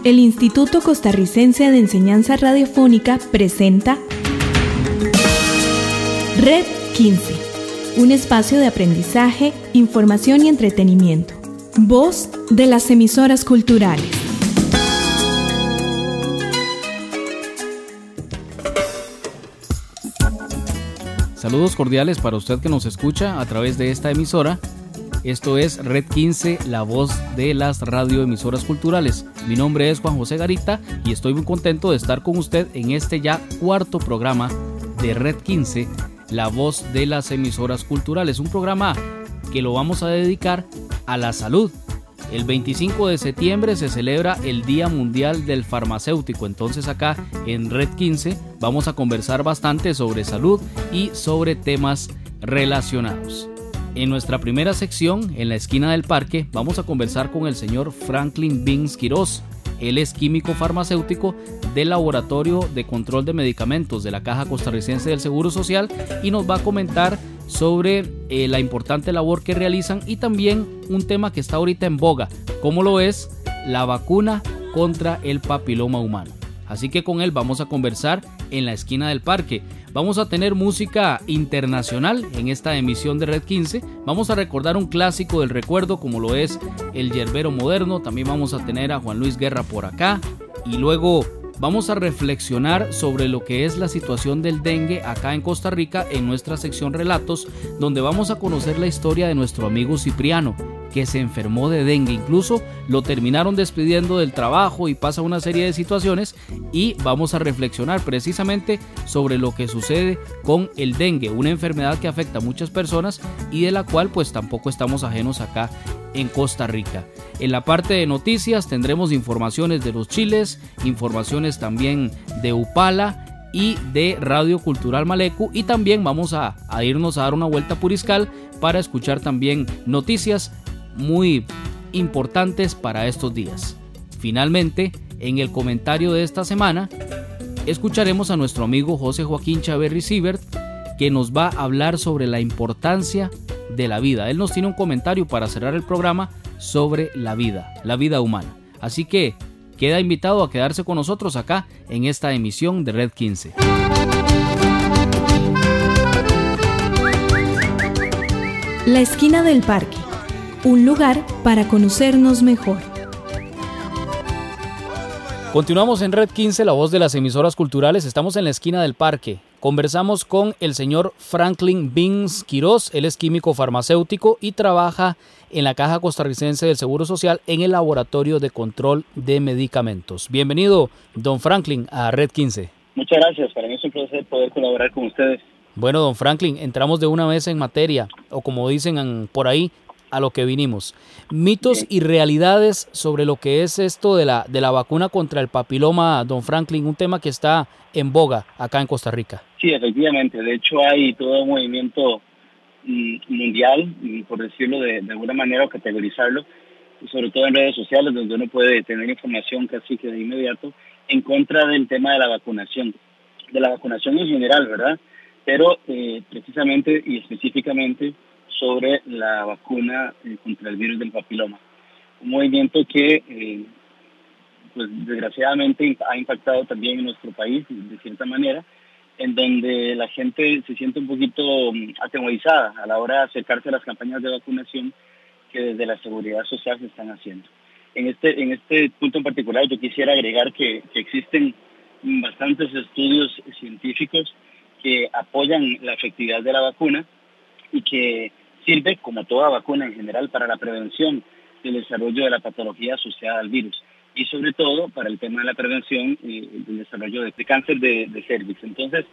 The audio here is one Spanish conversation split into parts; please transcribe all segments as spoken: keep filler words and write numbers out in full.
El Instituto Costarricense de Enseñanza Radiofónica presenta Red quince, un espacio de aprendizaje, información y entretenimiento. Voz de las emisoras culturales. Saludos cordiales para usted que nos escucha a través de esta emisora. Esto es Red quince, la voz de las radioemisoras culturales. Mi nombre es Juan José Garita y estoy muy contento de estar con usted en este ya cuarto programa de Red quince, la voz de las emisoras culturales. Un programa que lo vamos a dedicar a la salud. El veinticinco de septiembre se celebra el Día Mundial del Farmacéutico. Entonces acá en Red quince vamos a conversar bastante sobre salud y sobre temas relacionados. En nuestra primera sección, en la esquina del parque, vamos a conversar con el señor Franklin Bins Quiroz. Él es químico farmacéutico del Laboratorio de Control de Medicamentos de la Caja Costarricense del Seguro Social y nos va a comentar sobre eh, la importante labor que realizan y también un tema que está ahorita en boga, como lo es la vacuna contra el papiloma humano. Así que con él vamos a conversar en la esquina del parque. Vamos a tener música internacional en esta emisión de Red quince. Vamos a recordar un clásico del recuerdo como lo es el yerbero moderno. También vamos a tener a Juan Luis Guerra por acá. Y luego vamos a reflexionar sobre lo que es la situación del dengue acá en Costa Rica en nuestra sección Relatos, donde vamos a conocer la historia de nuestro amigo Cipriano, que se enfermó de dengue. Incluso lo terminaron despidiendo del trabajo y pasa una serie de situaciones y vamos a reflexionar precisamente sobre lo que sucede con el dengue, una enfermedad que afecta a muchas personas y de la cual pues tampoco estamos ajenos acá en Costa Rica. En la parte de noticias tendremos informaciones de los chiles, informaciones también de Upala y de Radio Cultural Malecu, y también vamos a, a irnos a dar una vuelta por Izcal para escuchar también noticias muy importantes para estos días. Finalmente, en el comentario de esta semana, escucharemos a nuestro amigo José Joaquín Chaverri Sibert, que nos va a hablar sobre la importancia de la vida. Él nos tiene un comentario para cerrar el programa sobre la vida, la vida humana. Así que queda invitado a quedarse con nosotros acá en esta emisión de Red quince. La esquina del parque, un lugar para conocernos mejor. Continuamos en Red quince, la voz de las emisoras culturales. Estamos en la esquina del parque. Conversamos con el señor Franklin Bins Quiroz. Él es químico farmacéutico y trabaja en la Caja Costarricense del Seguro Social en el Laboratorio de Control de Medicamentos. Bienvenido, don Franklin, a Red quince. Muchas gracias. Para mí es un placer poder colaborar con ustedes. Bueno, don Franklin, entramos de una vez en materia, o como dicen por ahí, a lo que vinimos. Mitos y realidades sobre lo que es esto de la, de la vacuna contra el papiloma, don Franklin, un tema que está en boga acá en Costa Rica. Sí, efectivamente. De hecho, hay todo un movimiento mm, mundial, por decirlo de, de alguna manera, o categorizarlo, sobre todo en redes sociales, donde uno puede tener información casi que de inmediato, en contra del tema de la vacunación, de la vacunación en general, ¿verdad? Pero eh, precisamente y específicamente sobre la vacuna eh, contra el virus del papiloma. Un movimiento que, eh, pues desgraciadamente, ha impactado también en nuestro país, de cierta manera, en donde la gente se siente un poquito um, atemorizada a la hora de acercarse a las campañas de vacunación que desde la Seguridad Social se están haciendo. En este, en este punto en particular, yo quisiera agregar que, que existen bastantes estudios científicos que apoyan la efectividad de la vacuna y que sirve, como toda vacuna en general, para la prevención del desarrollo de la patología asociada al virus y sobre todo para el tema de la prevención y del desarrollo de, de cáncer de, de cervix. Entonces,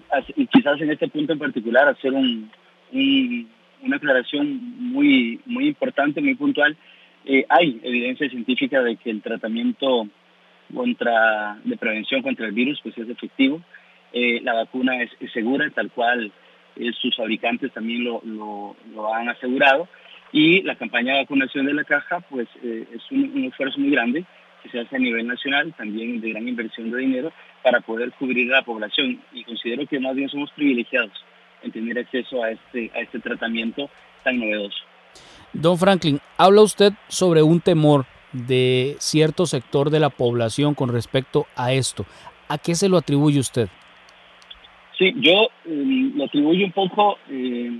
y quizás en este punto en particular hacer un, un, una aclaración muy, muy importante, muy puntual. Eh, hay evidencia científica de que el tratamiento contra, de prevención contra el virus pues es efectivo. Eh, la vacuna es, es segura, tal cual Eh, sus fabricantes también lo, lo, lo han asegurado, y la campaña de vacunación de la Caja pues eh, es un, un esfuerzo muy grande que se hace a nivel nacional, también de gran inversión de dinero para poder cubrir a la población, y considero que más bien somos privilegiados en tener acceso a este, a este tratamiento tan novedoso. Don Franklin, habla usted sobre un temor de cierto sector de la población con respecto a esto. ¿A qué se lo atribuye usted? Sí, yo eh, lo atribuyo un poco eh,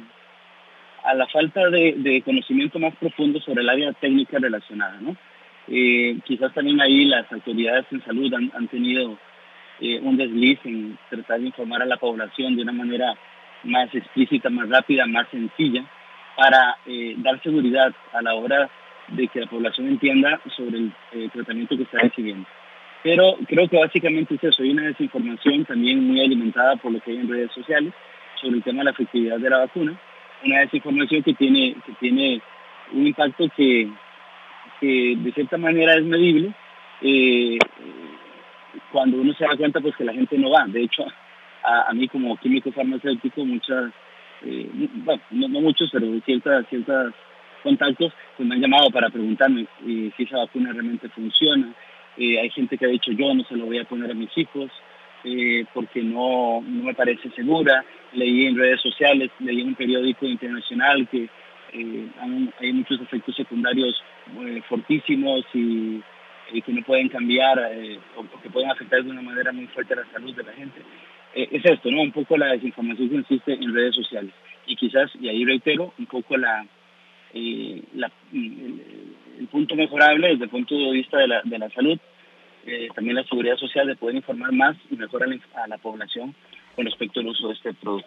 a la falta de, de conocimiento más profundo sobre el área técnica relacionada, ¿no? Eh, quizás también ahí las autoridades en salud han, han tenido eh, un desliz en tratar de informar a la población de una manera más explícita, más rápida, más sencilla, para eh, dar seguridad a la hora de que la población entienda sobre el eh, tratamiento que está recibiendo. Pero creo que básicamente es eso, hay una desinformación también muy alimentada por lo que hay en redes sociales sobre el tema de la efectividad de la vacuna, una desinformación que tiene, que tiene un impacto que, que de cierta manera es medible eh, cuando uno se da cuenta pues que la gente no va. De hecho, a, a mí como químico farmacéutico, muchas, eh, bueno, no, no muchos, pero ciertas, ciertas contactos pues me han llamado para preguntarme eh, si esa vacuna realmente funciona. Eh, hay gente que ha dicho yo no se lo voy a poner a mis hijos eh, porque no, no me parece segura. Leí en redes sociales, leí en un periódico internacional que eh, han, hay muchos efectos secundarios eh, fortísimos y, y que no pueden cambiar eh, o, o que pueden afectar de una manera muy fuerte a la salud de la gente. Eh, es esto, ¿no? Un poco la desinformación que existe en redes sociales. Y quizás, y ahí reitero, un poco la, eh, la el, el punto mejorable desde el punto de vista de la, de la salud, eh, también la seguridad social, de poder informar más y mejor a la, a la población con respecto al uso de este producto.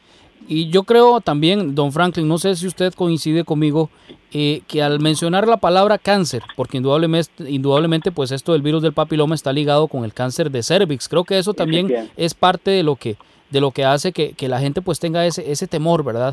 Y yo creo también, don Franklin, no sé si usted coincide conmigo, eh, que al mencionar la palabra cáncer, porque indudablemente, indudablemente pues esto del virus del papiloma está ligado con el cáncer de cervix, creo que eso también es parte de lo que, de lo que hace que, que la gente pues tenga ese, ese temor, ¿verdad?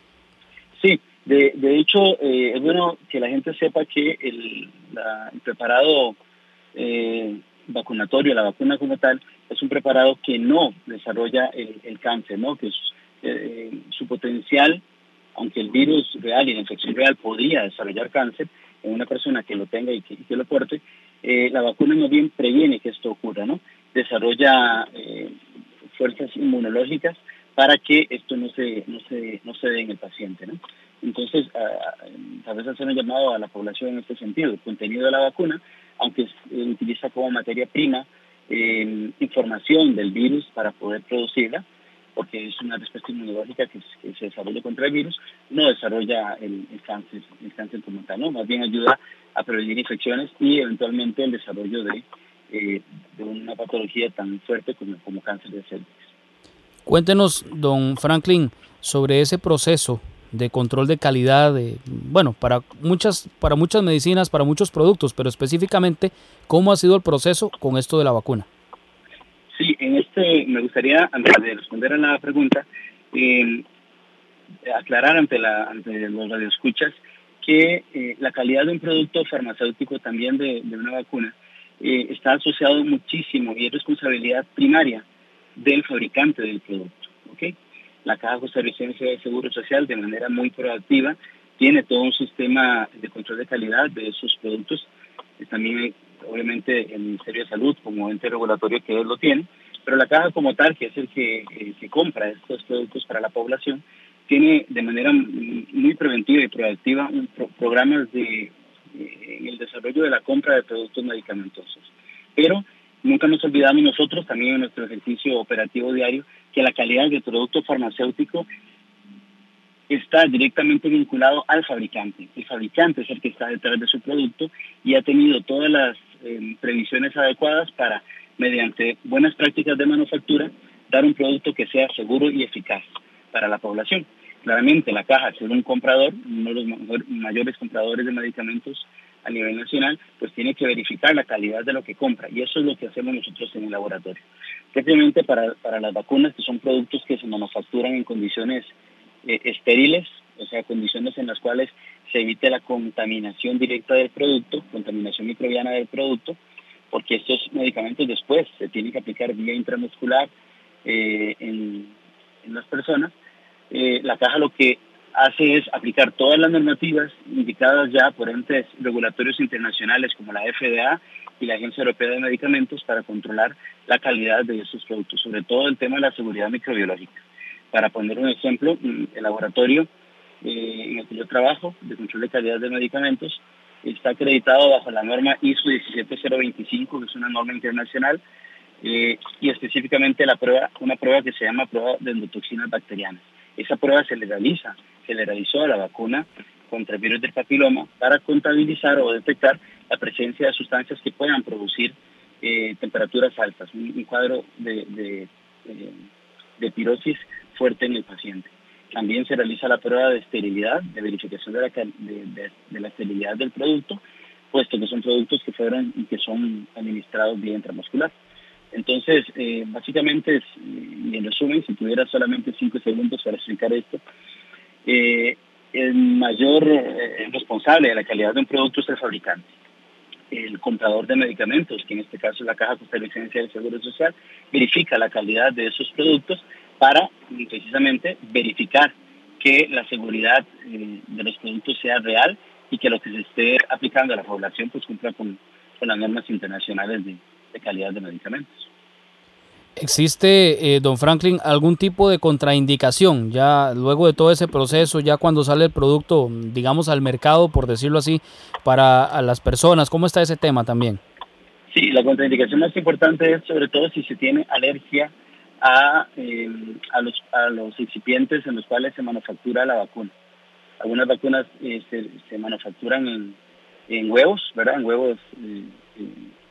Sí, de, de hecho eh, es bueno que la gente sepa que el, la, el preparado eh, vacunatorio, la vacuna como tal, es un preparado que no desarrolla el, el cáncer, ¿no? Que es, eh, su potencial, aunque el virus real y la infección real podría desarrollar cáncer en una persona que lo tenga y que, y que lo porte, eh, la vacuna más bien previene que esto ocurra, ¿no? Desarrolla eh, fuerzas inmunológicas para que esto no se, no se, no se dé en el paciente, ¿no? Entonces, a, a veces se ha llamado a la población en este sentido. El contenido de la vacuna, aunque eh, utiliza como materia prima eh, información del virus para poder producirla, porque es una respuesta inmunológica que, que se desarrolla contra el virus, no desarrolla el, el cáncer, el cáncer como tal, ¿no? Más bien ayuda a prevenir infecciones y eventualmente el desarrollo de, eh, de una patología tan fuerte como, como cáncer de cervix. Cuéntenos, don Franklin, sobre ese proceso de control de calidad, de, bueno, para muchas, para muchas medicinas, para muchos productos, pero específicamente, ¿cómo ha sido el proceso con esto de la vacuna? Sí, en este me gustaría, antes de responder a la pregunta, eh, aclarar ante, la, ante los radioescuchas que eh, la calidad de un producto farmacéutico, también de, de una vacuna, eh, está asociado muchísimo y es responsabilidad primaria del fabricante del producto, ¿ok? La Caja Costarricense de Seguro Social, de manera muy proactiva, tiene todo un sistema de control de calidad de esos productos. También, obviamente, el Ministerio de Salud, como ente regulatorio que él lo tiene, pero la Caja como tal, que es el que, eh, que compra estos productos para la población, tiene de manera muy preventiva y proactiva un pro programas de, eh, en el desarrollo de la compra de productos medicamentosos. Pero nunca nos olvidamos nosotros, también en nuestro ejercicio operativo diario, que la calidad del producto farmacéutico está directamente vinculado al fabricante. El fabricante es el que está detrás de su producto y ha tenido todas las eh, previsiones adecuadas para, mediante buenas prácticas de manufactura, dar un producto que sea seguro y eficaz para la población. Claramente la Caja, al ser un comprador, uno de los mejor, mayores compradores de medicamentos a nivel nacional, pues tiene que verificar la calidad de lo que compra, y eso es lo que hacemos nosotros en el laboratorio. Simplemente para, para las vacunas, que son productos que se manufacturan en condiciones eh, estériles, o sea, condiciones en las cuales se evite la contaminación directa del producto, contaminación microbiana del producto, porque estos medicamentos después se tienen que aplicar vía intramuscular eh, en, en las personas. Eh, la Caja lo que hace es aplicar todas las normativas indicadas ya por entes regulatorios internacionales como la F D A y la Agencia Europea de Medicamentos para controlar la calidad de esos productos, sobre todo el tema de la seguridad microbiológica. Para poner un ejemplo, el laboratorio eh, en el que yo trabajo, de control de calidad de medicamentos, está acreditado bajo la norma I S O diecisiete cero veinticinco, que es una norma internacional, eh, y específicamente la prueba, una prueba que se llama prueba de endotoxinas bacterianas. Esa prueba se le realiza, se le realizó a la vacuna contra el virus del papiloma para contabilizar o detectar la presencia de sustancias que puedan producir eh, temperaturas altas, un, un cuadro de, de, de, de pirosis fuerte en el paciente. También se realiza la prueba de esterilidad, de verificación de la, de, de, de la esterilidad del producto, puesto que son productos que fueron y que son administrados vía intramuscular. Entonces, eh, básicamente, es, y en resumen, si tuviera solamente cinco segundos para explicar esto, eh, el mayor eh, responsable de la calidad de un producto es el fabricante. El comprador de medicamentos, que en este caso es la Caja Costarricense del Seguro Social, verifica la calidad de esos productos para precisamente verificar que la seguridad eh, de los productos sea real y que lo que se esté aplicando a la población pues cumpla con, con las normas internacionales de, de calidad de medicamentos. ¿Existe, eh, don Franklin, algún tipo de contraindicación ya luego de todo ese proceso, ya cuando sale el producto, digamos, al mercado, por decirlo así, para a las personas? ¿Cómo está ese tema también? Sí, la contraindicación más importante es sobre todo si se tiene alergia a, eh, a, los, a los excipientes en los cuales se manufactura la vacuna. Algunas vacunas eh, se, se manufacturan en, en huevos, ¿verdad? En huevos. Eh, eh,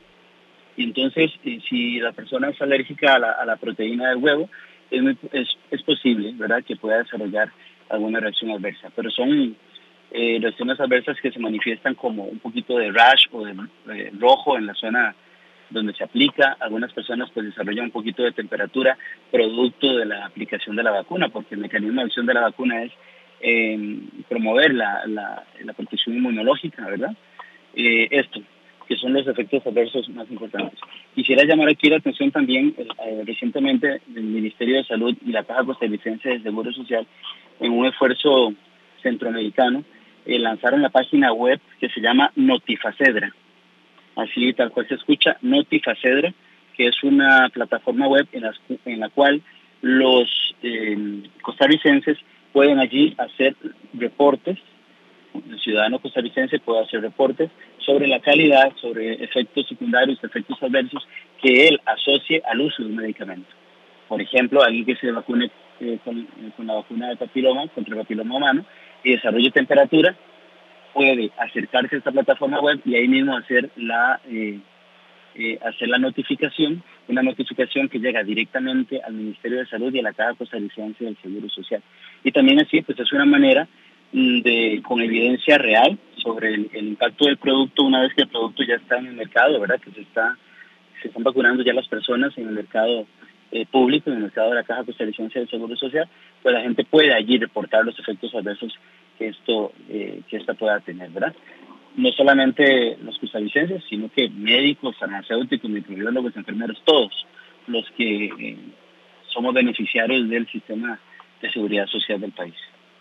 y entonces, eh, si la persona es alérgica a la, a la proteína del huevo, es, muy, es, es posible, ¿verdad?, que pueda desarrollar alguna reacción adversa. Pero son eh, reacciones adversas que se manifiestan como un poquito de rash o de eh, rojo en la zona donde se aplica. Algunas personas pues desarrollan un poquito de temperatura producto de la aplicación de la vacuna, porque el mecanismo de acción de la vacuna es eh, promover la, la, la protección inmunológica, ¿verdad? Eh, esto, que son los efectos adversos más importantes. Quisiera llamar aquí la atención también, eh, recientemente el Ministerio de Salud y la Caja Costarricense de Seguro Social, en un esfuerzo centroamericano, eh, lanzaron la página web que se llama Notifacedra. Así tal cual se escucha, Notifacedra, que es una plataforma web en, las, en la cual los eh, costarricenses pueden allí hacer reportes. El ciudadano costarricense puede hacer reportes sobre la calidad, sobre efectos secundarios, efectos adversos que él asocie al uso de un medicamento. Por ejemplo, alguien que se vacune eh, con, con la vacuna de papiloma, contra el papiloma humano, y desarrolle temperatura, puede acercarse a esta plataforma web y ahí mismo hacer la eh, eh, hacer la notificación, una notificación que llega directamente al Ministerio de Salud y a la Caja Costarricense del Seguro Social. Y también así, pues es una manera de, con evidencia real sobre el, el impacto del producto una vez que el producto ya está en el mercado, ¿verdad? Que se está se están vacunando ya las personas en el mercado eh, público, en el mercado de la Caja Costarricense del Seguro Social, pues la gente puede allí reportar los efectos adversos que esto eh, que esta pueda tener, ¿verdad? No solamente los costarricenses, sino que médicos, farmacéuticos, microbiólogos, enfermeros, todos los que eh, somos beneficiarios del sistema de seguridad social del país.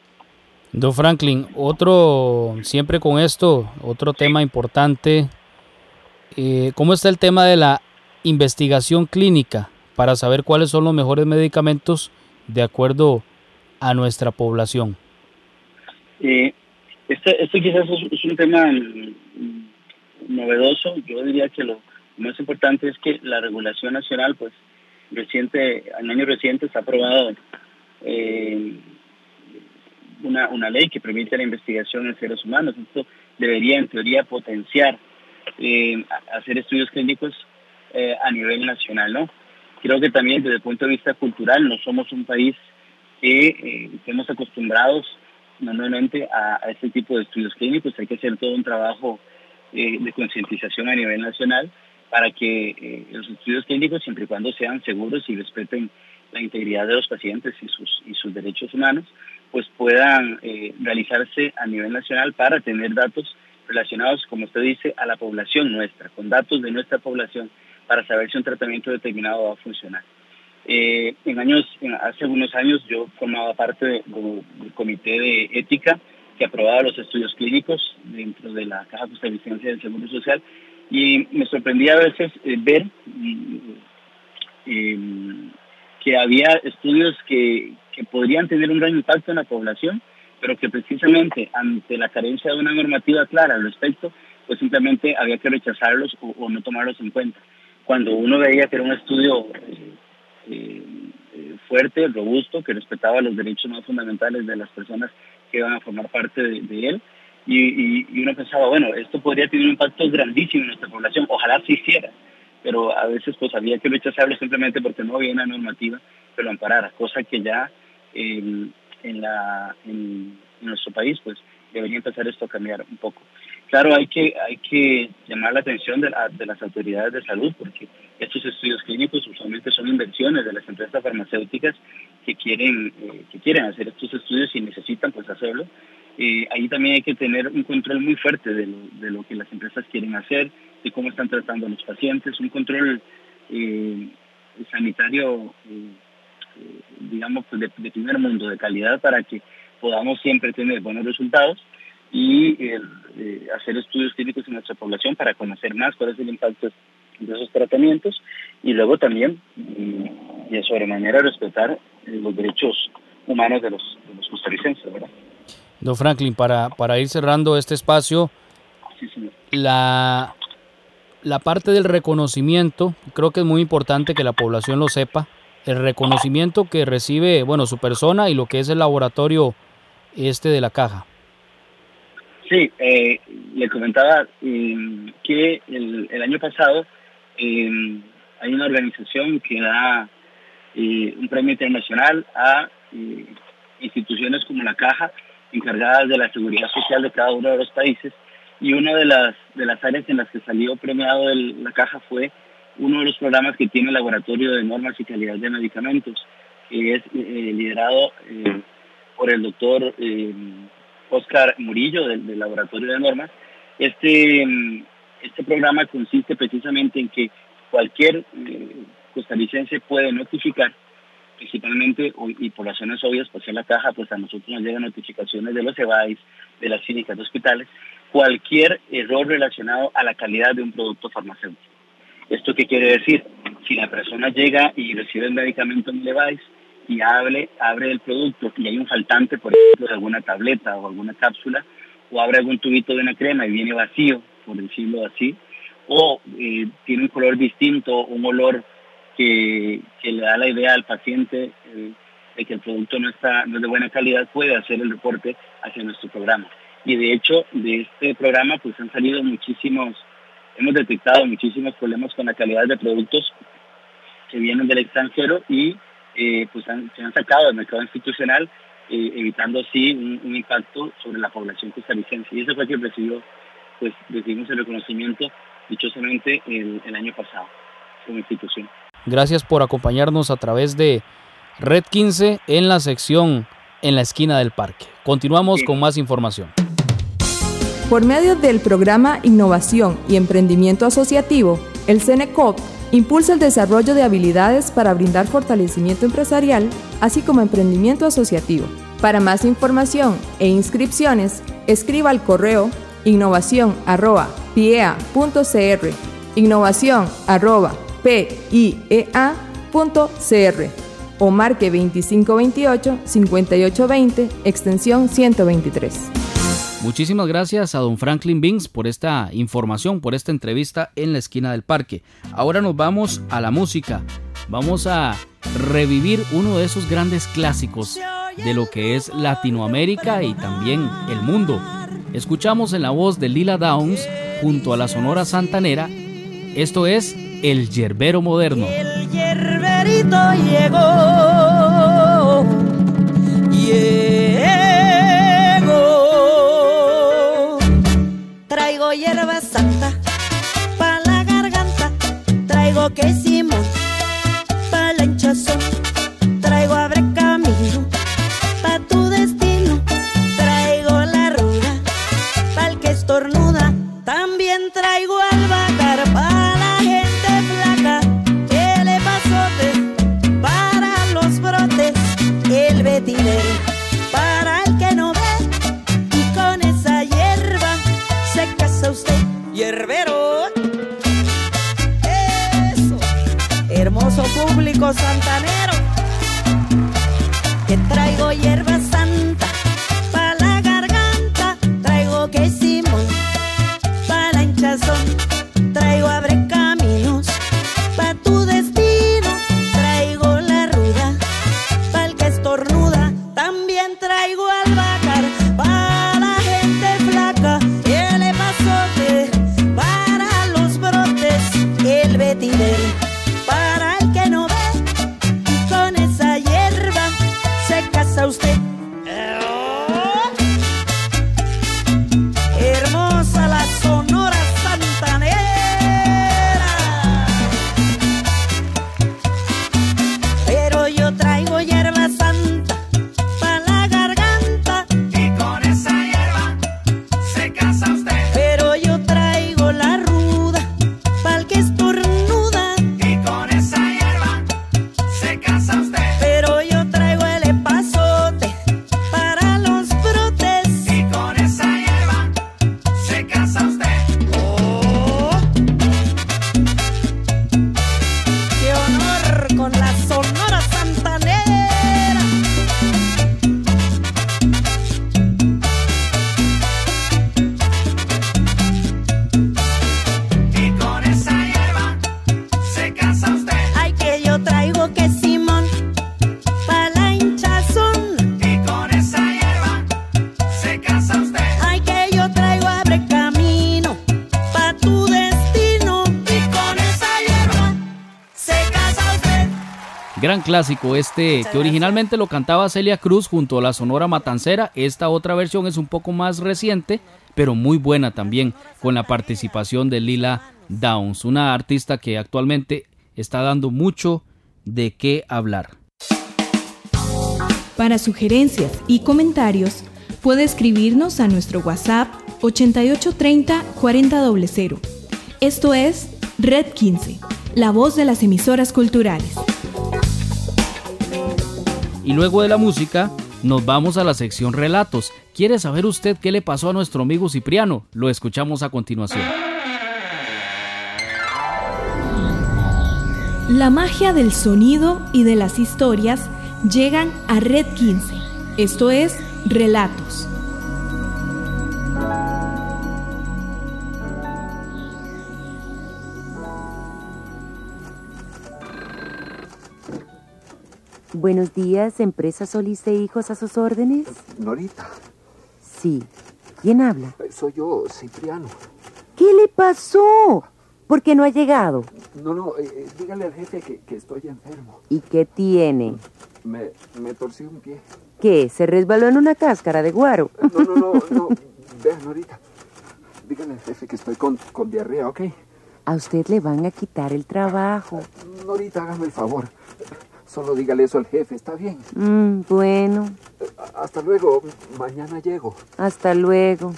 Don Franklin, otro, siempre con esto, otro tema importante, eh, ¿cómo está el tema de la investigación clínica para saber cuáles son los mejores medicamentos de acuerdo a nuestra población? Eh, este, este quizás es, es un tema mm, novedoso. Yo diría que lo más importante es que la regulación nacional, pues, reciente, en años recientes ha aprobado eh, una, una ley que permite la investigación en seres humanos. Esto debería, en teoría, potenciar eh, hacer estudios clínicos eh, a nivel nacional, ¿no? Creo que también desde el punto de vista cultural no somos un país que eh, estemos acostumbrados normalmente a, a este tipo de estudios clínicos. Hay que hacer todo un trabajo eh, de concientización a nivel nacional para que eh, los estudios clínicos, siempre y cuando sean seguros y respeten la integridad de los pacientes y sus, y sus derechos humanos, pues puedan eh, realizarse a nivel nacional para tener datos relacionados, como usted dice, a la población nuestra, con datos de nuestra población, para saber si un tratamiento determinado va a funcionar. Eh, en años, en, hace algunos años yo formaba parte de, de, del comité de ética que aprobaba los estudios clínicos dentro de la Caja Costarricense del Seguro Social, y me sorprendía a veces eh, ver eh, que había estudios que, que podrían tener un gran impacto en la población, pero que precisamente ante la carencia de una normativa clara al respecto, pues simplemente había que rechazarlos o, o no tomarlos en cuenta. Cuando uno veía que era un estudio eh, eh, fuerte, robusto, que respetaba los derechos más fundamentales de las personas que iban a formar parte de, de él, y, y, y uno pensaba, bueno, esto podría tener un impacto grandísimo en nuestra población, ojalá se hiciera, pero a veces pues había que rechazarlo simplemente porque no había una normativa que lo amparara, cosa que ya eh, en, la, en, en nuestro país pues debería empezar esto a cambiar un poco. Claro, hay que hay que llamar la atención de, la, de las autoridades de salud, porque estos estudios clínicos usualmente son inversiones de las empresas farmacéuticas que quieren eh, que quieren hacer estos estudios y necesitan pues hacerlo. Eh, ahí también hay que tener un control muy fuerte de lo, de lo que las empresas quieren hacer, de cómo están tratando a los pacientes, un control eh, sanitario, eh, eh, digamos, pues de, de primer mundo, de calidad, para que podamos siempre tener buenos resultados y eh, eh, hacer estudios clínicos en nuestra población para conocer más cuál es el impacto de esos tratamientos y luego también y, y de sobremanera respetar eh, los derechos humanos de los, de los costarricenses, ¿verdad? Don Franklin, para, para ir cerrando este espacio, sí, señor. la, la parte del reconocimiento, creo que es muy importante que la población lo sepa, el reconocimiento que recibe, bueno, su persona y lo que es el laboratorio este de la caja. Sí, eh, le comentaba eh, que el, el año pasado eh, hay una organización que da eh, un premio internacional a eh, instituciones como la Caja, encargadas de la seguridad social de cada uno de los países, y una de las de las áreas en las que salió premiado el, la Caja fue uno de los programas que tiene el Laboratorio de Normas y Calidad de Medicamentos, que es eh, liderado eh, por el doctor eh, Oscar Murillo del, del Laboratorio de Normas. Este, este programa consiste precisamente en que cualquier eh, costarricense puede notificar, principalmente, y por razones obvias, pues en la Caja, pues a nosotros nos llegan notificaciones de los E B A I S, de las clínicas de hospitales, cualquier error relacionado a la calidad de un producto farmacéutico. ¿Esto qué quiere decir? Si la persona llega y recibe el medicamento en el E B A I S y abre, abre el producto y hay un faltante, por ejemplo, de alguna tableta o alguna cápsula, o abre algún tubito de una crema y viene vacío, por decirlo así, o eh, tiene un color distinto, un olor que, que le da la idea al paciente eh, de que el producto no está no es de buena calidad, puede hacer el reporte hacia nuestro programa. Y de hecho, de este programa pues han salido muchísimos, hemos detectado muchísimos problemas con la calidad de productos que vienen del extranjero y eh, pues han, se han sacado del mercado institucional, eh, evitando así un, un impacto sobre la población costarricense. Y eso fue que recibió, pues recibimos el reconocimiento dichosamente el, el año pasado como institución. Gracias por acompañarnos a través de Red quince en la sección En la esquina del parque. Continuamos sí. con más información. Por medio del programa Innovación y Emprendimiento Asociativo, el CENECOP impulsa el desarrollo de habilidades para brindar fortalecimiento empresarial, así como emprendimiento asociativo. Para más información e inscripciones, escriba al correo innovación arroba piea punto cr, innovación arroba piea punto cr o marque veinticinco veintiocho cincuenta y ocho veinte, extensión ciento veintitrés. Muchísimas gracias a don Franklin Bings por esta información, por esta entrevista en la esquina del parque. Ahora nos vamos a la música. Vamos a revivir uno de esos grandes clásicos de lo que es Latinoamérica y también el mundo. Escuchamos en la voz de Lila Downs junto a la Sonora Santanera. Esto es El Yerbero Moderno. El yerberito llegó. Llegó. Traigo hierba santa pa' la garganta. Traigo quesimón pa' la hinchazón. Traigo abre camino pa' tu destino. Traigo la ruda pa'l que estornuda. También traigo albahaca pa' la gente flaca. El epazote para los brotes. El vetiver para el que no ve. Y con esa hierba se casa usted, yerbero. Eso, hermoso público santanero. Que traigo hierba santa pa' Gran clásico este, que originalmente lo cantaba Celia Cruz junto a la Sonora Matancera. Esta otra versión es un poco más reciente, pero muy buena también, con la participación de Lila Downs, una artista que actualmente está dando mucho de qué hablar. Para sugerencias y comentarios, puede escribirnos a nuestro WhatsApp ochenta y ocho treinta cuarenta cero cero. Esto es Red quince, la voz de las emisoras culturales. Y luego de la música, nos vamos a la sección Relatos. ¿Quiere saber usted qué le pasó a nuestro amigo Cipriano? Lo escuchamos a continuación. La magia del sonido y de las historias llegan a Red quince. Esto es Relatos. Buenos días, empresa Solís e Hijos, a sus órdenes. Norita. Sí. ¿Quién habla? Soy yo, Cipriano. ¿Qué le pasó? ¿Por qué no ha llegado? No, no, eh, dígale al jefe que, que estoy enfermo. ¿Y qué tiene? Me, me torcí un pie. ¿Qué? ¿Se resbaló en una cáscara de guaro? No, no, no, no. Vea, Norita. Dígale al jefe que estoy con, con diarrea, ¿ok? A usted le van a quitar el trabajo. Norita, hágame el favor. Solo dígale eso al jefe, ¿está bien? Mm, bueno. Hasta luego. Mañana llego. Hasta luego.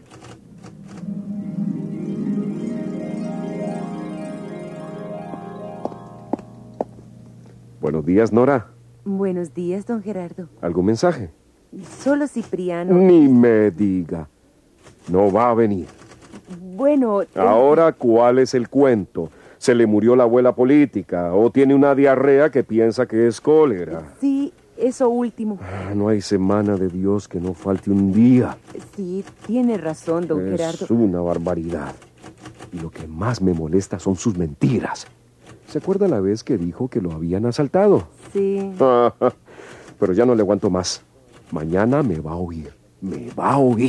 Buenos días, Nora. Buenos días, don Gerardo. ¿Algún mensaje? Solo Cipriano. Ni me diga. No va a venir. Bueno... Ahora, ¿cuál es el cuento? ¿Se le murió la abuela política o tiene una diarrea que piensa que es cólera? Sí, eso último. Ah, no hay semana de Dios que no falte un día. Sí, tiene razón, don es Gerardo. Es una barbaridad. Y lo que más me molesta son sus mentiras. ¿Se acuerda la vez que dijo que lo habían asaltado? Sí. Pero ya no le aguanto más. Mañana me va a oír. Me va a oír.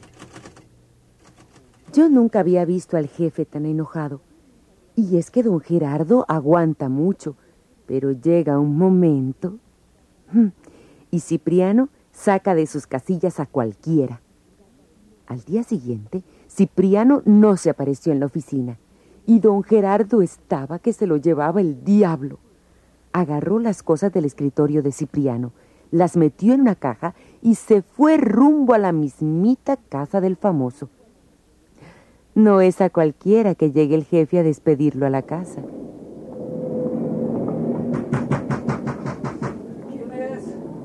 Yo nunca había visto al jefe tan enojado. Y es que don Gerardo aguanta mucho, pero llega un momento... Y Cipriano saca de sus casillas a cualquiera. Al día siguiente, Cipriano no se apareció en la oficina, y don Gerardo estaba que se lo llevaba el diablo. Agarró las cosas del escritorio de Cipriano, las metió en una caja y se fue rumbo a la mismita casa del famoso. No es a cualquiera que llegue el jefe a despedirlo a la casa. ¿Quién es?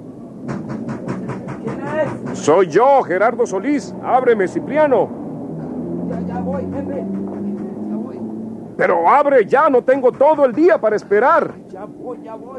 ¿Quién es? Soy yo, Gerardo Solís. Ábreme, Cipriano. Ya, ya voy, jefe. Ya voy. Pero abre ya, no tengo todo el día para esperar. Ya voy, ya voy.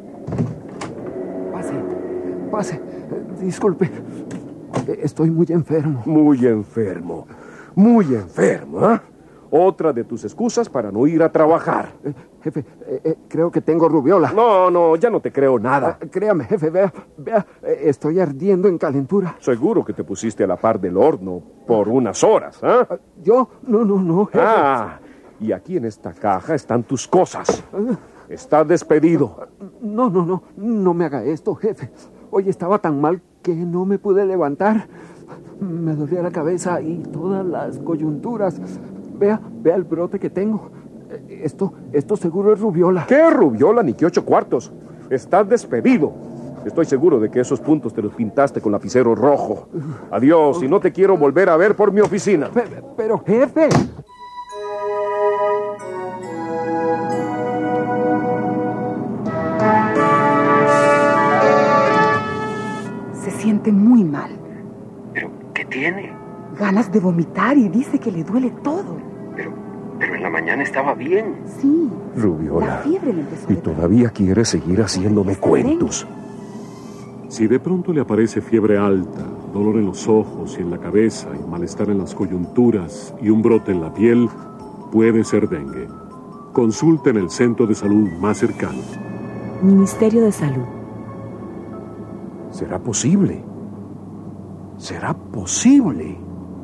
Pase, pase. Disculpe. Estoy muy enfermo. Muy enfermo. Muy enfermo, ¿eh? Otra de tus excusas para no ir a trabajar. Eh, jefe, eh, eh, creo que tengo rubiola. No, no, ya no te creo nada. Ah, créame, jefe, vea, vea, eh, estoy ardiendo en calentura. Seguro que te pusiste a la par del horno por unas horas, ¿eh? Ah, ¿Yo? No, no, no, jefe. Ah, y aquí en esta caja están tus cosas. Estás despedido. No, no, no, no me haga esto, jefe. Hoy estaba tan mal que no me pude levantar. Me dolía la cabeza y todas las coyunturas. Vea, vea el brote que tengo. Esto, esto seguro es rubiola. ¿Qué rubiola ni qué ocho cuartos? Estás despedido. Estoy seguro de que esos puntos te los pintaste con lapicero rojo. Adiós, y no te quiero volver a ver por mi oficina. Pero, pero jefe... Se siente muy mal. ¿Pero qué tiene? Ganas de vomitar y dice que le duele todo. Pero, pero en la mañana estaba bien. Sí. Rubiola. La fiebre le empezó a Y todavía quiere seguir haciéndome cuentos. Si de pronto le aparece fiebre alta, dolor en los ojos y en la cabeza y malestar en las coyunturas y un brote en la piel, puede ser dengue. Consulte en el centro de salud más cercano. Ministerio de Salud. ¿Será posible? ¿Será posible?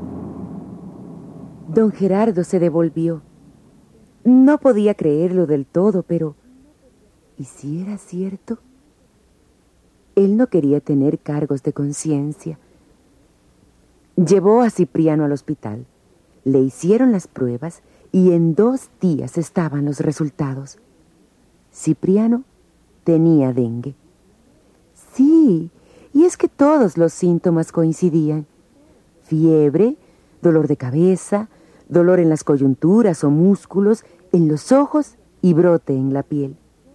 Don Gerardo se devolvió. No podía creerlo del todo, pero ¿Y si era cierto? Él no quería tener cargos de conciencia. Llevó a Cipriano al hospital, le hicieron las pruebas y en dos días estaban los resultados. Cipriano tenía dengue. Sí, y es que todos los síntomas coincidían. Fiebre, dolor de cabeza, dolor en las coyunturas o músculos, en los ojos y brote en la piel.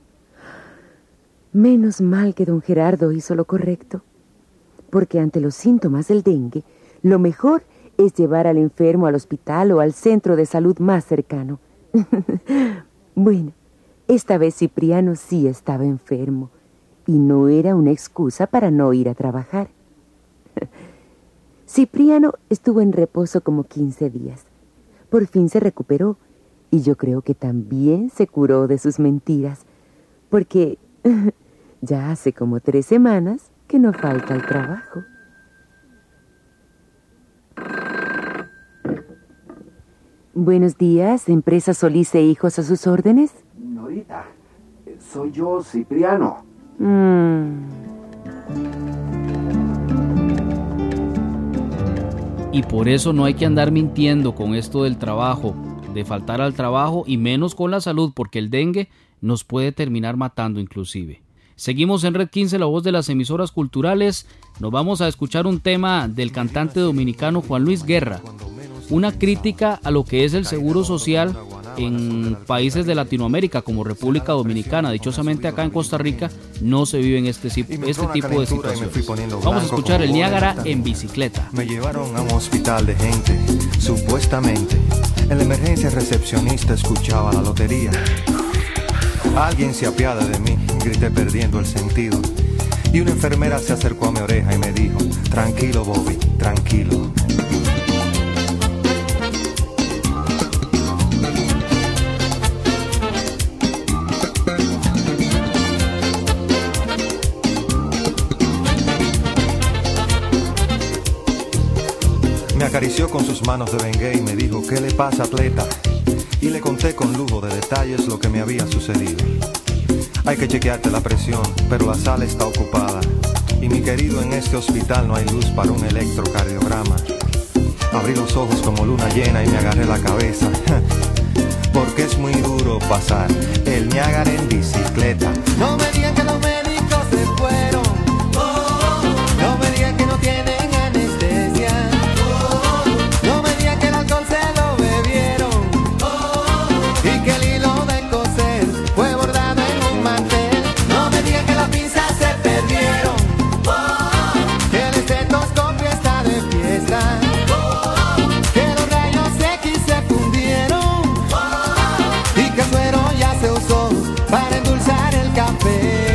Menos mal que don Gerardo hizo lo correcto, porque ante los síntomas del dengue, lo mejor es llevar al enfermo al hospital o al centro de salud más cercano. Bueno, esta vez Cipriano sí estaba enfermo, y no era una excusa para no ir a trabajar. Cipriano estuvo en reposo como quince días. Por fin se recuperó, y yo creo que también se curó de sus mentiras, porque ya hace como tres semanas que no falta al trabajo. Buenos días, empresa Solís e Hijos, a sus órdenes. Norita, soy yo, Cipriano. Mm. Y por eso no hay que andar mintiendo con esto del trabajo, de faltar al trabajo y menos con la salud, porque el dengue nos puede terminar matando inclusive. Seguimos en Red quince, la voz de las emisoras culturales. Nos vamos a escuchar un tema del cantante dominicano Juan Luis Guerra, una crítica a lo que es el seguro social en países de Latinoamérica como República Dominicana. Dichosamente acá en Costa Rica no se vive en este, este tipo de situaciones. Vamos a escuchar el Niágara en bicicleta. Me llevaron a un hospital de gente, supuestamente. En la emergencia recepcionista escuchaba la lotería. Alguien se apiada de mí, grité perdiendo el sentido. Y una enfermera se acercó a mi oreja y me dijo: tranquilo, Bobby, tranquilo. Me acarició con sus manos de Bengay y me dijo: ¿qué le pasa, atleta? Y le conté con lujo de detalles lo que me había sucedido. Hay que chequearte la presión, pero la sala está ocupada. Y mi querido, en este hospital no hay luz para un electrocardiograma. Abrí los ojos como luna llena y me agarré la cabeza. Porque es muy duro pasar el Niágara en bicicleta. No me digan que los médicos se fueron. No me digan que no tienen anestesia. No me digan que el alcohol se lo bebieron. Y que el hilo de coser fue bordado en un mantel. No me digan que las pinzas se perdieron. Que el estetoscopio está de fiesta. Que los rayos X se fundieron. Y que el suero ya se usó para endulzar el café.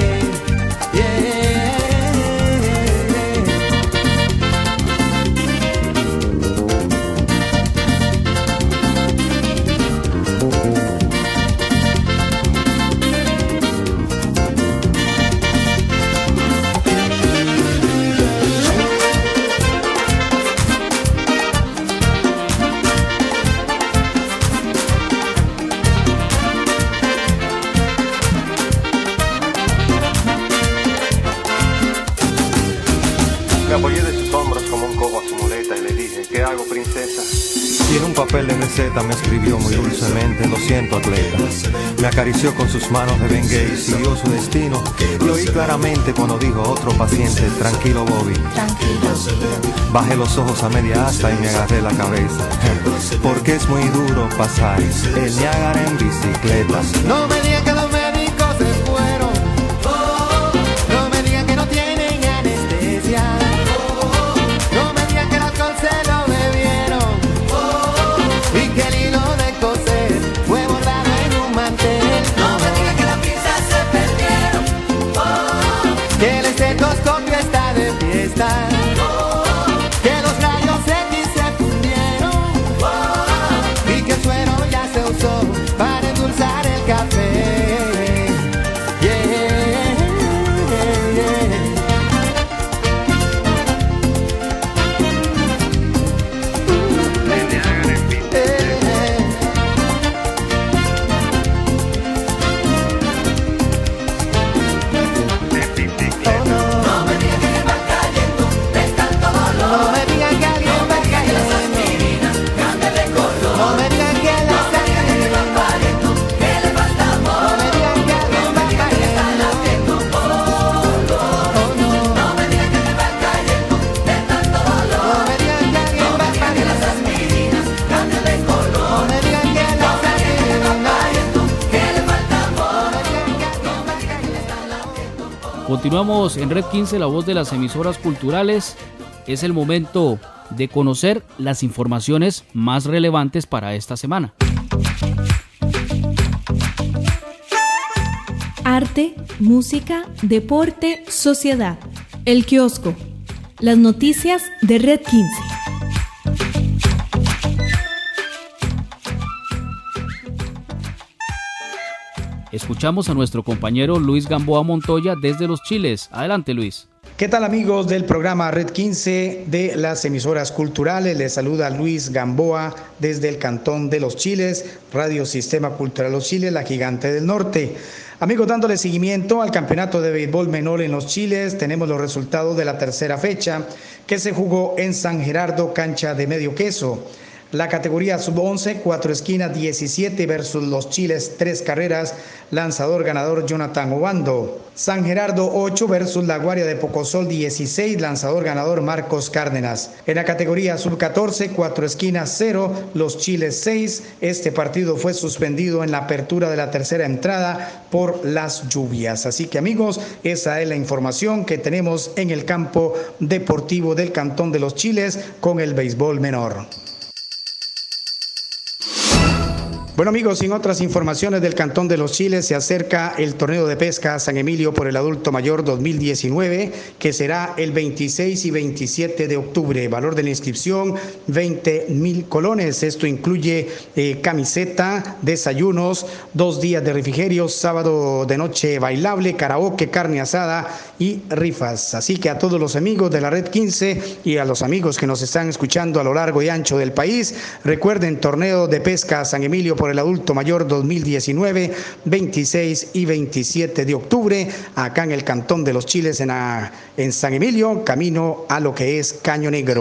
Apoyé de sus hombros como un cobo a su muleta y le dije: ¿qué hago, princesa? Y en un papel de receta me escribió muy dulcemente: lo siento, atleta. Me acarició con sus manos de Bengay y siguió su destino. Y oí claramente cuando dijo otro paciente: tranquilo, Bobby. Tranquilo. Bajé los ojos a media asta y me agarré la cabeza. Porque es muy duro pasar el Niágara en bicicleta. No me digan que los médicos se fueron. No me digan que no tienen anestesia. Que el estetoscopio está de fiesta. Que los rayos X se fundieron. Y que el suero ya se usó para endulzar el café. Continuamos en Red quince, la voz de las emisoras culturales. Es el momento de conocer las informaciones más relevantes para esta semana. Arte, música, deporte, sociedad. El kiosco. Las noticias de Red quince. Escuchamos a nuestro compañero Luis Gamboa Montoya desde Los Chiles. Adelante, Luis. ¿Qué tal, amigos del programa Red quince de las emisoras culturales? Les saluda Luis Gamboa desde el Cantón de Los Chiles, Radio Sistema Cultural Los Chiles, la gigante del norte. Amigos, dándole seguimiento al campeonato de béisbol menor en Los Chiles, tenemos los resultados de la tercera fecha que se jugó en San Gerardo, cancha de Medio Queso. La categoría sub once, cuatro esquinas, diecisiete versus Los Chiles, tres carreras, lanzador ganador Jonathan Obando. San Gerardo ocho versus La Guaria de Pocosol, dieciséis, lanzador ganador Marcos Cárdenas. En la categoría sub catorce, cuatro esquinas, cero, Los Chiles seis. Este partido fue suspendido en la apertura de la tercera entrada por las lluvias. Así que, amigos, esa es la información que tenemos en el campo deportivo del Cantón de Los Chiles con el béisbol menor. Bueno, amigos, sin otras informaciones del Cantón de Los Chiles, se acerca el torneo de pesca San Emilio por el adulto mayor dos mil diecinueve, que será el veintiséis y veintisiete de octubre. Valor de la inscripción, veinte mil colones. Esto incluye eh, camiseta, desayunos, dos días de refrigerio, sábado de noche bailable, karaoke, carne asada y rifas. Así que a todos los amigos de la Red quince y a los amigos que nos están escuchando a lo largo y ancho del país, recuerden, torneo de pesca San Emilio por el adulto mayor dos mil diecinueve, veintiséis y veintisiete de octubre, acá en el Cantón de Los Chiles, en, a, en San Emilio, camino a lo que es Caño Negro.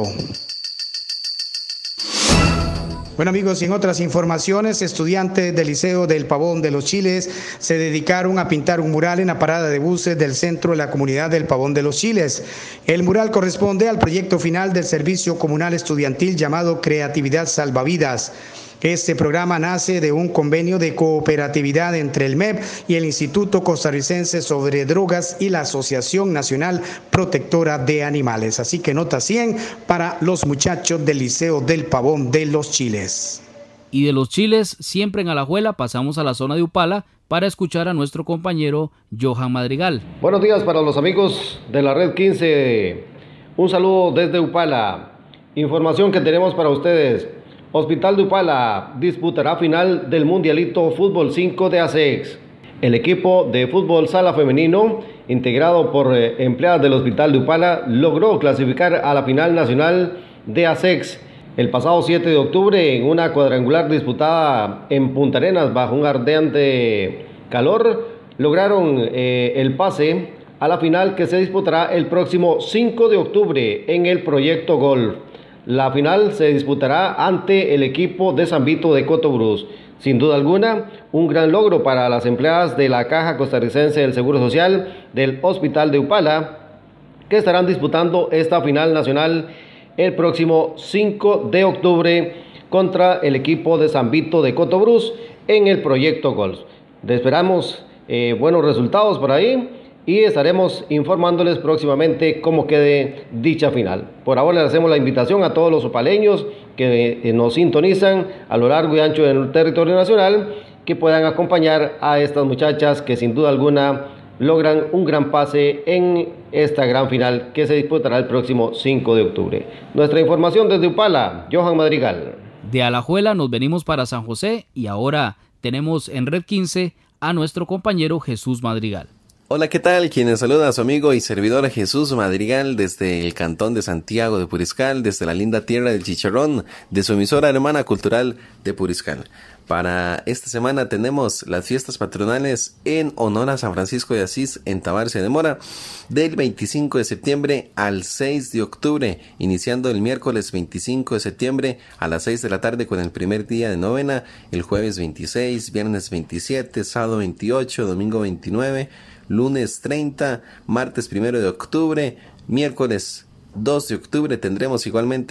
Bueno, amigos, y en otras informaciones, estudiantes del Liceo del Pavón de Los Chiles se dedicaron a pintar un mural en la parada de buses del centro de la comunidad del Pavón de Los Chiles. El mural corresponde al proyecto final del Servicio Comunal Estudiantil llamado Creatividad Salvavidas. Este programa nace de un convenio de cooperatividad entre el M E P y el Instituto Costarricense sobre Drogas y la Asociación Nacional Protectora de Animales. Así que nota cien para los muchachos del Liceo del Pavón de Los Chiles. Y de Los Chiles, siempre en Alajuela, pasamos a la zona de Upala para escuchar a nuestro compañero Johan Madrigal. Buenos días para los amigos de la Red quince. Un saludo desde Upala. Información que tenemos para ustedes. Hospital de Upala disputará final del Mundialito Fútbol cinco de A S E X. El equipo de fútbol sala femenino, integrado por eh, empleadas del Hospital de Upala, logró clasificar a la final nacional de A S E X el pasado siete de octubre en una cuadrangular disputada en Punta Arenas bajo un ardiente calor. Lograron eh, el pase a la final que se disputará el próximo cinco de octubre en el Proyecto Golf. La final se disputará ante el equipo de San Vito de Cotobruz. Sin duda alguna, un gran logro para las empleadas de la Caja Costarricense del Seguro Social del Hospital de Upala, que estarán disputando esta final nacional el próximo cinco de octubre contra el equipo de San Vito de Cotobruz en el Proyecto Golf. Esperamos eh, buenos resultados por ahí y estaremos informándoles próximamente cómo quede dicha final. Por ahora les hacemos la invitación a todos los upaleños que nos sintonizan a lo largo y ancho del territorio nacional, que puedan acompañar a estas muchachas que sin duda alguna logran un gran pase en esta gran final que se disputará el próximo cinco de octubre. Nuestra información desde Upala, Johan Madrigal. De Alajuela nos venimos para San José y ahora tenemos en Red quince a nuestro compañero Jesús Madrigal. Hola, ¿qué tal? Quienes saluda a su amigo y servidor Jesús Madrigal desde el Cantón de Santiago de Puriscal, desde la linda tierra del chicharrón, de su emisora hermana cultural de Puriscal. Para esta semana tenemos las fiestas patronales en honor a San Francisco de Asís en Tabarce de Mora, del veinticinco de septiembre al seis de octubre, iniciando el miércoles veinticinco de septiembre a las seis de la tarde con el primer día de novena, el jueves veintiséis, viernes veintisiete, sábado veintiocho, domingo veintinueve, lunes treinta, martes primero de octubre, miércoles dos de octubre tendremos igualmente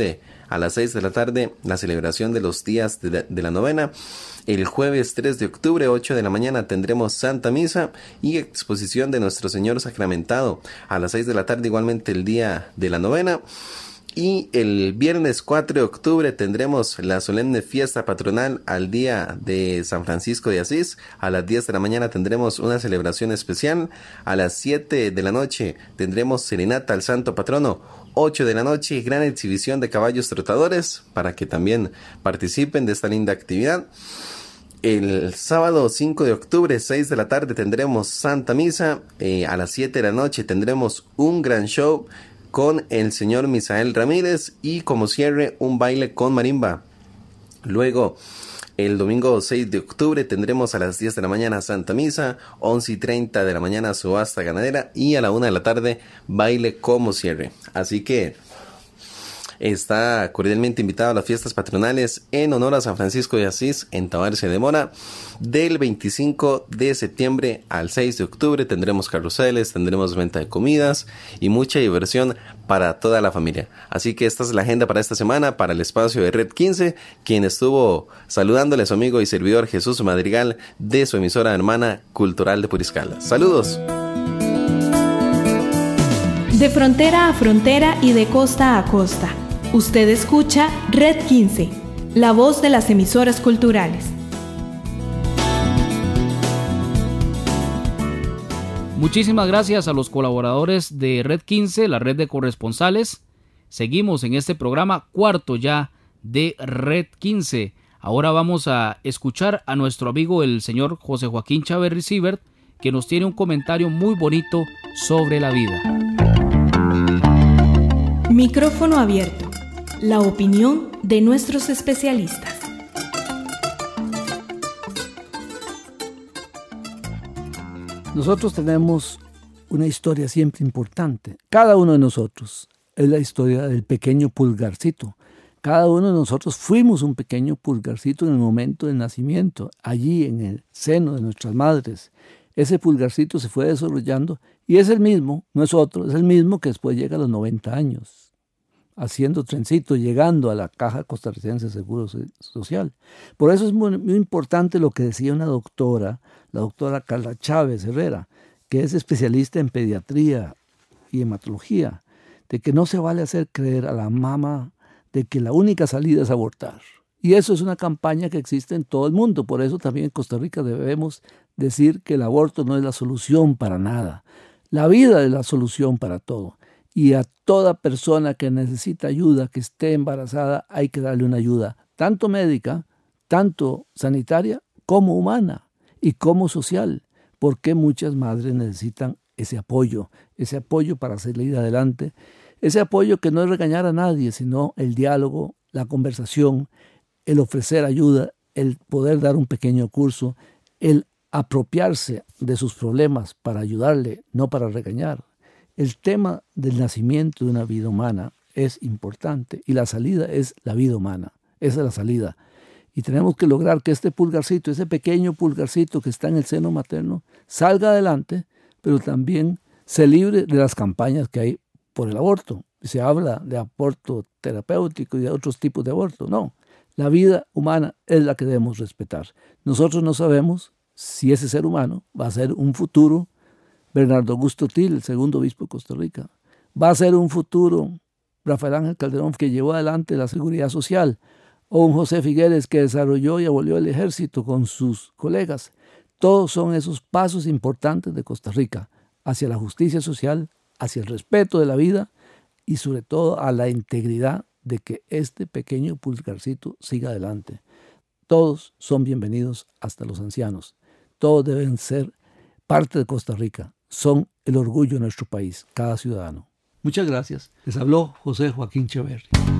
a las seis de la tarde, la celebración de los días de la, de la novena. El jueves tres de octubre, ocho de la mañana, tendremos Santa Misa y exposición de Nuestro Señor Sacramentado. A las seis de la tarde, igualmente el día de la novena. Y el viernes cuatro de octubre tendremos la solemne fiesta patronal al día de San Francisco de Asís. A las diez de la mañana tendremos una celebración especial. A las siete de la noche tendremos serenata al Santo Patrono. ocho de la noche, gran exhibición de caballos trotadores para que también participen de esta linda actividad. El sábado cinco de octubre, seis de la tarde, tendremos Santa Misa. Eh, a las siete de la noche tendremos un gran show con el señor Misael Ramírez y como cierre un baile con marimba. Luego, el domingo seis de octubre tendremos a las diez de la mañana Santa Misa, once y treinta de la mañana subasta ganadera y a la una de la tarde baile como cierre. Así que está cordialmente invitado a las fiestas patronales en honor a San Francisco de Asís en Tabarce de Mora. Del veinticinco de septiembre al seis de octubre tendremos carruseles, tendremos venta de comidas y mucha diversión para toda la familia. Así que esta es la agenda para esta semana, para el espacio de Red quince, quien estuvo saludándole a su amigo y servidor Jesús Madrigal de su emisora hermana Cultural de Puriscal. Saludos. De frontera a frontera y de costa a costa, usted escucha Red quince, la voz de las emisoras culturales. Muchísimas gracias a los colaboradores de Red quince, la red de corresponsales. Seguimos en este programa cuarto ya de Red quince. Ahora vamos a escuchar a nuestro amigo el señor José Joaquín Chaverri Sibert, que nos tiene un comentario muy bonito sobre la vida. Micrófono abierto. La opinión de nuestros especialistas. Nosotros tenemos una historia siempre importante. Cada uno de nosotros es la historia del pequeño pulgarcito. Cada uno de nosotros fuimos un pequeño pulgarcito en el momento del nacimiento, allí en el seno de nuestras madres. Ese pulgarcito se fue desarrollando y es el mismo, no es otro, es el mismo que después llega a los noventa años, haciendo trencito, llegando a la Caja Costarricense de Seguro Social. Por eso es muy, muy importante lo que decía una doctora, la doctora Carla Chávez Herrera, que es especialista en pediatría y hematología, de que no se vale hacer creer a la mamá de que la única salida es abortar. Y eso es una campaña que existe en todo el mundo. Por eso también en Costa Rica debemos decir que el aborto no es la solución para nada. La vida es la solución para todo. Y a toda persona que necesita ayuda, que esté embarazada, hay que darle una ayuda, tanto médica, tanto sanitaria, como humana y como social, porque muchas madres necesitan ese apoyo, ese apoyo para salir adelante, ese apoyo que no es regañar a nadie, sino el diálogo, la conversación, el ofrecer ayuda, el poder dar un pequeño curso, el apropiarse de sus problemas para ayudarle, no para regañar. El tema del nacimiento de una vida humana es importante y la salida es la vida humana, esa es la salida. Y tenemos que lograr que este pulgarcito, ese pequeño pulgarcito que está en el seno materno, salga adelante, pero también se libre de las campañas que hay por el aborto. Se habla de aborto terapéutico y de otros tipos de aborto. No, la vida humana es la que debemos respetar. Nosotros no sabemos si ese ser humano va a ser un futuro Bernardo Augusto Til, el segundo obispo de Costa Rica. Va a ser un futuro Rafael Ángel Calderón, que llevó adelante la seguridad social, o un José Figueres que desarrolló y abolió el ejército con sus colegas. Todos son esos pasos importantes de Costa Rica hacia la justicia social, hacia el respeto de la vida y sobre todo a la integridad de que este pequeño pulgarcito siga adelante. Todos son bienvenidos, hasta los ancianos. Todos deben ser parte de Costa Rica. Son el orgullo de nuestro país, cada ciudadano. Muchas gracias. Les habló José Joaquín Chaverri.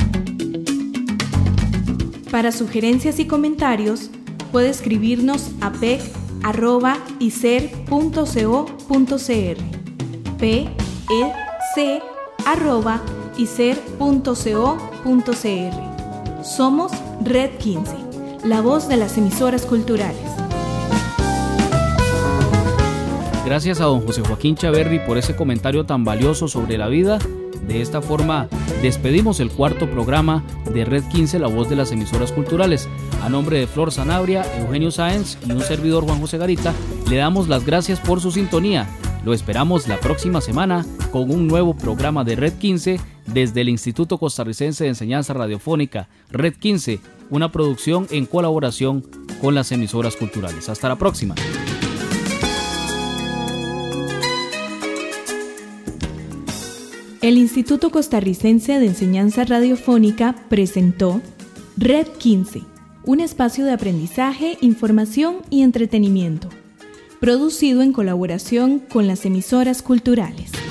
Para sugerencias y comentarios, puede escribirnos a p e c arroba i c e r punto co punto c r p e c arroba i c e r punto co punto c r. Somos Red quince, la voz de las emisoras culturales. Gracias a don José Joaquín Chaverri por ese comentario tan valioso sobre la vida. De esta forma, despedimos el cuarto programa de Red quince, la voz de las emisoras culturales. A nombre de Flor Sanabria, Eugenio Sáenz y un servidor Juan José Garita, le damos las gracias por su sintonía. Lo esperamos la próxima semana con un nuevo programa de Red quince desde el Instituto Costarricense de Enseñanza Radiofónica, Red quince, una producción en colaboración con las emisoras culturales. Hasta la próxima. El Instituto Costarricense de Enseñanza Radiofónica presentó Red quince, un espacio de aprendizaje, información y entretenimiento, producido en colaboración con las emisoras culturales.